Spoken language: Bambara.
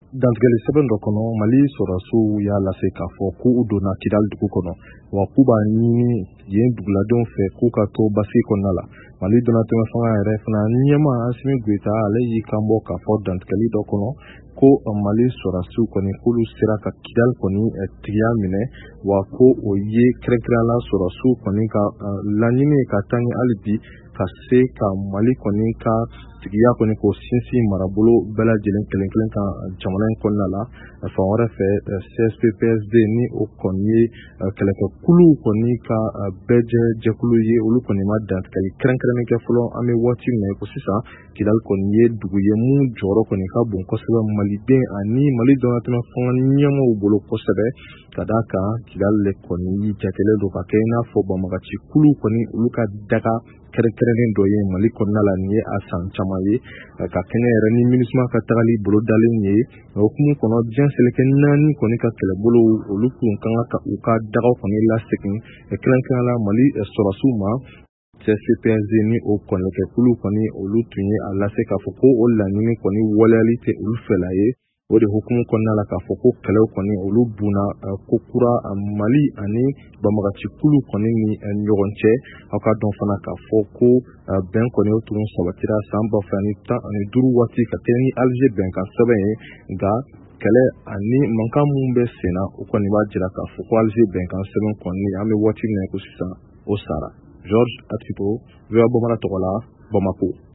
dantigɛli sɛbɛn dɔ kɔnɔ Mali sɔrɔdasiw y'a lase k'a fɔ k'u donna Kidali dugu kɔnɔ wa k'u b'a ɲini yen duguladenw fɛ k'u ka to basigi kɔnɔna la. Mali dɔnnatɛmɛ fanga yɛrɛ fana ɲɛma Asimi Goita ale y'i kanbɔ k'a fɔ dantigɛli dɔ kɔnɔ ko Mali sɔrɔdasiw kɔni k'olu sera ka Kidali kɔni tigiya minɛ wa ko o ye kɛrɛnkɛrɛnnenya la sɔrɔdasiw kɔni ka laɲini ka taa ni hali bi ka se ka Mali kɔni ka tigiya kɔni ko sinsin marabolo bɛɛ lajɛlen kelen kelen kan jamana in kɔnɔna la. Fan wɛrɛ fɛ CSP-PSD ni o kɔni ye kɛlɛkɛkuluw kɔni ka bɛɛ jɛkulu ye olu kɔni ma dantigɛli kɛrɛnkɛrɛnnen kɛ fɔlɔ. An bɛ waati min na ko sisan Kidali kɔni ye dugu ye mun jɔyɔrɔ kɔni ka bon kosɛbɛ Maliden ani Mali dɔnnatɛmɛ fanga ɲɛmaaw bolo kosɛbɛ ka d'a kan Kidali kɔni jatelen don ka kɛ i n'a fɔ banbagaci kulu kɔni olu ka daga kɛrɛnkɛrɛnnen dɔ ye Mali kɔnɔna la nin ye a san caman ye ka kɛɲɛ yɛrɛ ni MINUSMA ka tagali bolo dalen ye hukumu kɔnɔ diɲɛ seleke 4 kɔni ka kɛlɛbolo olu kun kan ka u ka dagaw kɔni lasegin kɛrɛnkɛrɛnnenya la Mali sɔrɔdasiw ma. CSP-PSD ni o kɔnɔkɛkulu kɔni olu tun ye a lase k'a fɔ ko o laɲini kɔni waleyali tɛ olu fɛla ye. O de hukumu kɔnɔna la k'a fɔ ko kɛlɛw kɔni olu bunna ko kura Mali ani banbagaci kulu kɔni ni ɲɔgɔn cɛ. Aw ka dɔn fana k'a fɔ ko bɛn kɔni o tun sabatira san 2015 waati ka kɛ ni Alger bɛnkan sɛbɛn ye nka kɛlɛ ani mankan mun bɛ senna o kɔni b'a jira k'a fɔ ko Alger bɛnkan sɛbɛn kɔni an bɛ waati min na ko sisan o sara. Georges Atipo, VOA Bambara tɔgɔ la, Bamako.